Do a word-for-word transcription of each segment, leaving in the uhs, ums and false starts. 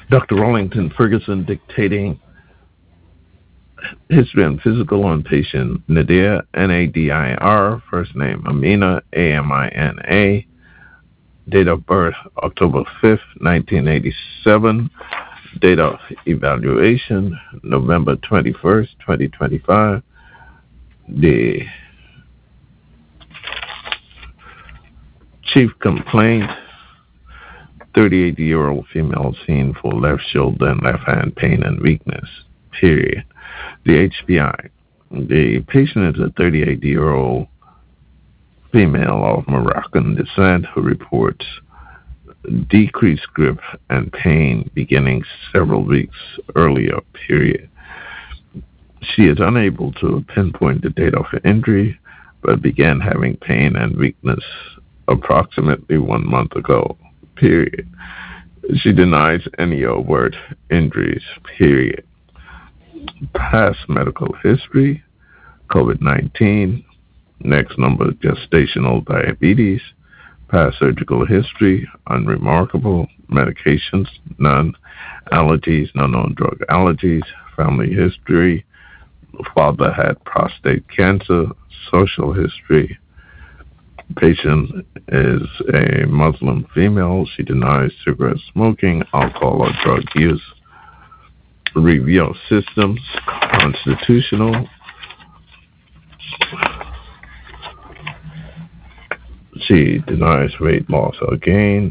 Doctor Rollington Ferguson dictating history and physical on patient Nadir, N A D I R, first name Amina, A M I N A, date of birth October fifth, nineteen eighty-seven, date of evaluation November twenty-first, twenty twenty-five. The chief complaint, thirty-eight-year-old female seen for left shoulder and left hand pain and weakness, period. The H P I. The patient is a thirty-eight-year-old female of Moroccan descent who reports decreased grip and pain beginning several weeks earlier, period. She is unable to pinpoint the date of her injury, but began having pain and weakness approximately one month ago, period. She denies any overt injuries, period. Past medical history, COVID nineteen, next number, gestational diabetes, past surgical history, unremarkable, medications, none, allergies, no known drug allergies, family history, father had prostate cancer, social history, patient is a Muslim female, she denies cigarette smoking, alcohol or drug use, review of systems, constitutional. She denies weight loss or gain.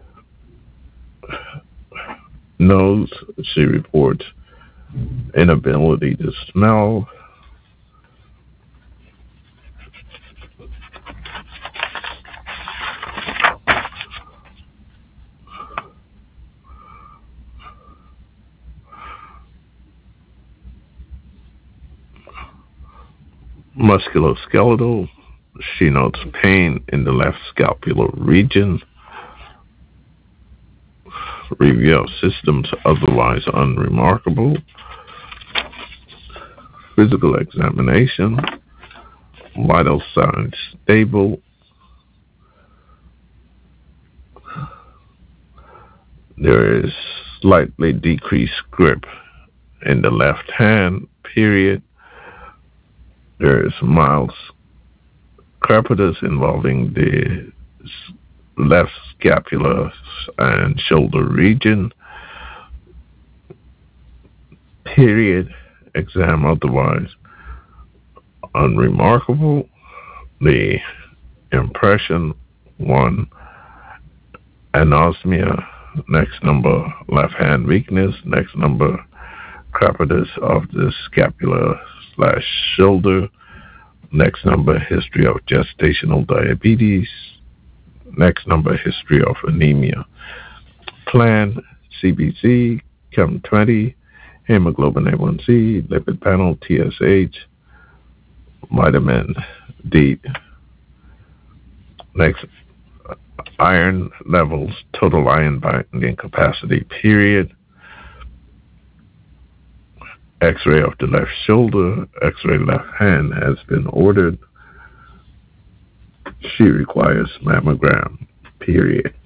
Nose, she reports inability to smell. Musculoskeletal, she notes pain in the left scapular region. Review of systems otherwise unremarkable. Physical examination, vital signs stable. There is slightly decreased grip in the left hand, period. There is mild crepitus involving the left scapular and shoulder region, period. Exam otherwise unremarkable. The impression, one, anosmia, next number, left hand weakness, next number, crepitus of the scapula slash shoulder, next number, history of gestational diabetes, next number, history of anemia. Plan, C B C, Chem twenty, hemoglobin A one C, lipid panel, T S H, vitamin D. Next, iron levels, total iron binding capacity, period. X-ray of the left shoulder, X-ray left hand has been ordered. She requires mammogram, period.